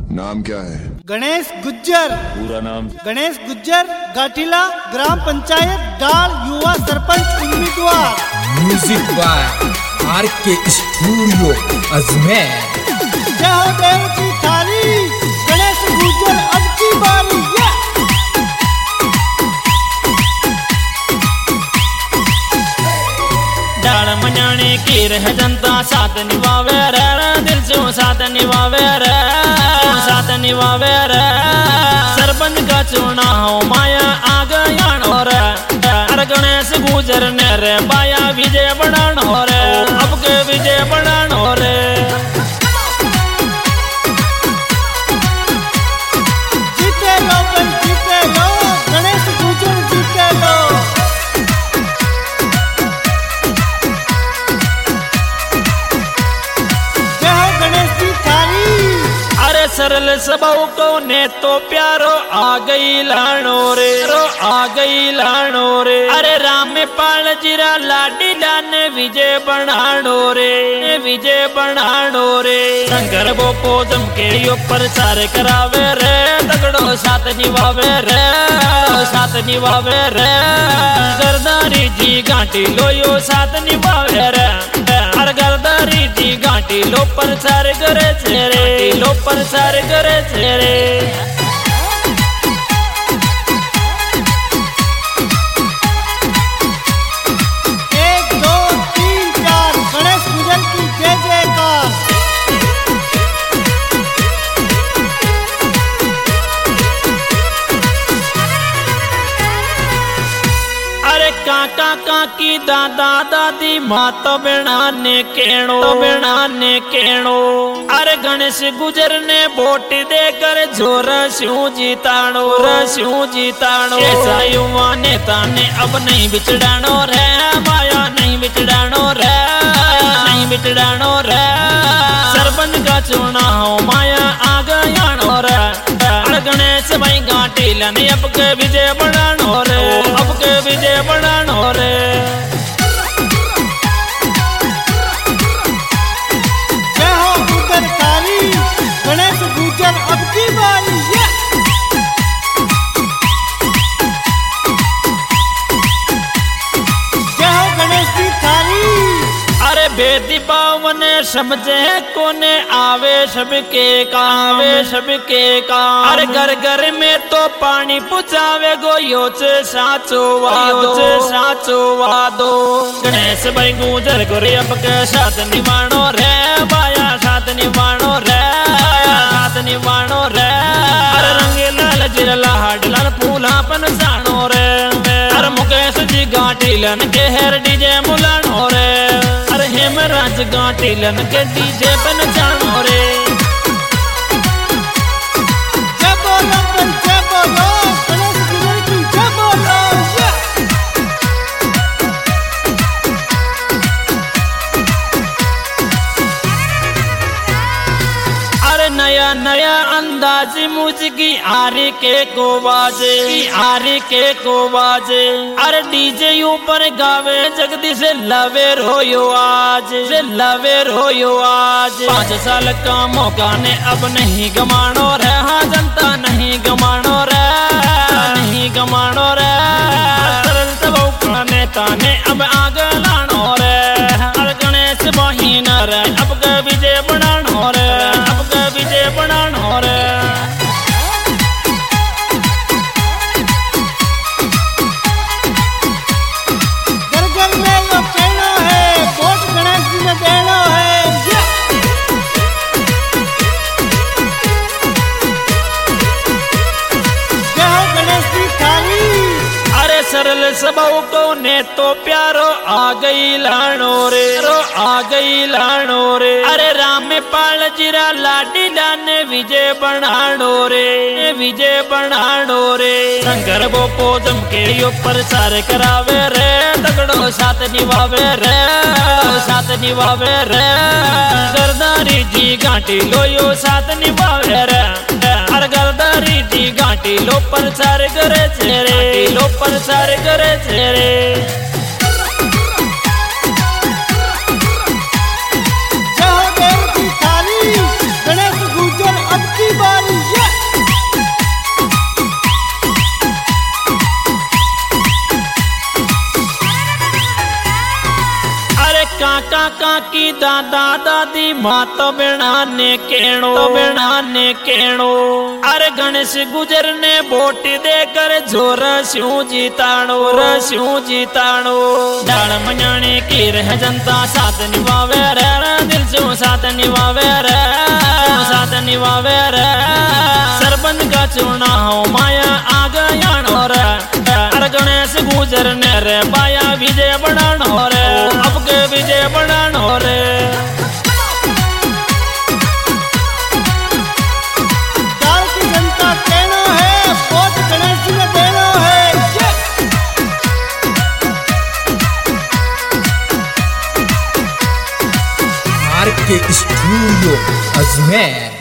नाम क्या है? गणेश गुज्जर। पूरा नाम? गणेश गुज्जर, गाठीला, ग्राम पंचायत डाल, युवा सरपंच उम्मीदवार। Music by RK. Studio Ajmer. जय हो देव की थाली, गणेश गुज्जर अब की बारी। डाल मनाने की रह जनता साथ निभावे रे, दिल से साथ निभावे रे, साथ निभावे रे। सरपंच का चुना हो माया आ गया रे, हर गणेश गुजर ने रे बाया विजय बनान हो रे, अब के विजय बनान हो रे। जीते लो भाई जीते लो, गणेश गुज्जर जीते लो। सरल स्वभाव को ने तो प्यारो आ गई लाणो रे, आ गई लाणो रे। अरे राम पाल जीरा लाडी लान विजय बनाणो रे, विजय बनाणो रे। शंकर वो पोजम के यो प्रचार करावे रे, तगड़ो साथ निभावे रे, साथ निभावे रे। गरदारी जी गांठी लो यो साथ निभावे रे, हर गरदारी जी गांठी लो प्रचार करे छे रे, लो प्रचार करे छे रे। एक दो तीन चार, गणेश गुज्जर की जय जयकार। अरे काका काकी दादा दादी माँ तो बेणाने केणो, तो बेणाने केणो। अरे गणेश गुज्जर ने वोट देकर जोर स्यूं जीताणो, स्यूं जीताणो। ऐसा युवा नेता ने अब नहीं बिछड़ाणो रे, माया नहीं बिछड़ाणो रे, नहीं बिछड़ाणो रे। सरपंच का चुना हो माया आ गया रे, गणेश भाई गांठी लाने अब के विजय बनाणो रे, अब के विजय बनाणो रे। जय हो गुज्जर थाली, गणेश गुज्जर अब की बारी। जय हो गणेश की थाली। अरे बेदी पावन समझे कोने आवे सबके काम, आवे सबके काम। अरे घर घर में तो पानी पुचावे गो योच साचो वादो, साचो वादो। गणेश भाई गुज्जर गोरे अब के साथ निभाणो रे, बाया साथ निभाणो रे, साथ निभाणो रे। अरे रंगे लाल जिरला हाड लाल फूला पन जानो रे, अरे मुकेश जी गांठी लन के हेर डीजे मुलाणो रे। अरे हेमराज गांठी लन के डीजे बन जानो रे। जय बोलो भाई जय बोलो, गणेश गुज्जर की जय बोलो। अरे नया नया अंदाज मुझकी आरे के को बाजे, आरे के को बाजे। अरे डीजे ऊपर गावे जगदीश लवेर होयो आज, लवेर होयो आज। 5 साल का मौका ने अब नहीं गमाणो रे, हाँ जनता नहीं गमाणो रे, नहीं गमाणो रे। सरल स्वभाव का नेता ने अब आगे लाणो रे, हर गणेश बहिन रे अब के विजय बनाणो रे, अब के विजय बनाणो रे। घर घर में यो कहना है, वोट गणेश जी में देना है। जय हो गणेश की थाली। अरे सरल स्वभाव को ने तो प्यारो आ गई लाणो रे, आ गई लाणो रे। अरे राम पाल जीरा लाडी लान विजय बनाणो रे, विजय बनाणो रे। शंकर वो पोजम के यो प्रचार करावे रे, तगड़ो साथ निभावे रे, साथ निभावे रे। गरदारी जी गांठी लो यो साथ निभावे रे, हर गरदारी जी गांठी लो प्रचार करे छे रे, लो प्रचार करे छे रे। जय हो देव की थाली, गणेश गुज्जर अब की बारी। दादा दी मात बनाने केणो अरे गणेश गुजर ने बोटी देकर जोर स्यू जीताणो डाल मनाने की रह जनता साथ निभावे रे दिल से साथ निभावे रे सरपंच का चुनाव माया आ गया रे अरे गणेश गुजर ने रे बाया विजय बनानो रे अब के विजय बनानो रे गाँव की जनता कहना है वोट गणेश जी ने देना है। आर के स्टूडियो अजमेर।